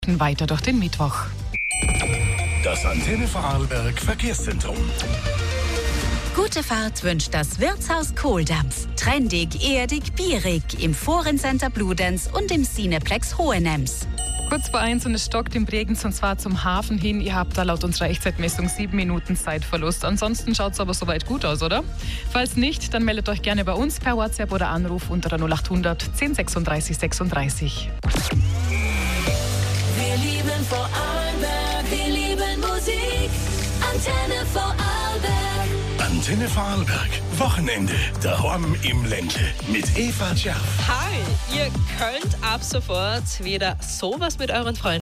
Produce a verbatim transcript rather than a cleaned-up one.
Weiter durch den Mittwoch. Das Antenne Vorarlberg Verkehrszentrum. Gute Fahrt wünscht das Wirtshaus Kohldampf. Trendig, erdig, bierig im Forencenter Bludenz und im Cineplex Hohenems. Kurz vor eins und es stockt im Bregenz und zwar zum Hafen hin. Ihr habt da laut unserer Echtzeitmessung sieben Minuten Zeitverlust. Ansonsten schaut es aber soweit gut aus, oder? Falls nicht, dann meldet euch gerne bei uns per WhatsApp oder Anruf unter der null acht hundert zehn sechsunddreißig sechsunddreißig. Wir lieben Vorarlberg, wir lieben Musik. Antenne Vorarlberg. Antenne Vorarlberg. Wochenende. Daheim im Ländle. Mit Eva Scherf. Hi, ihr könnt ab sofort wieder sowas mit euren Freunden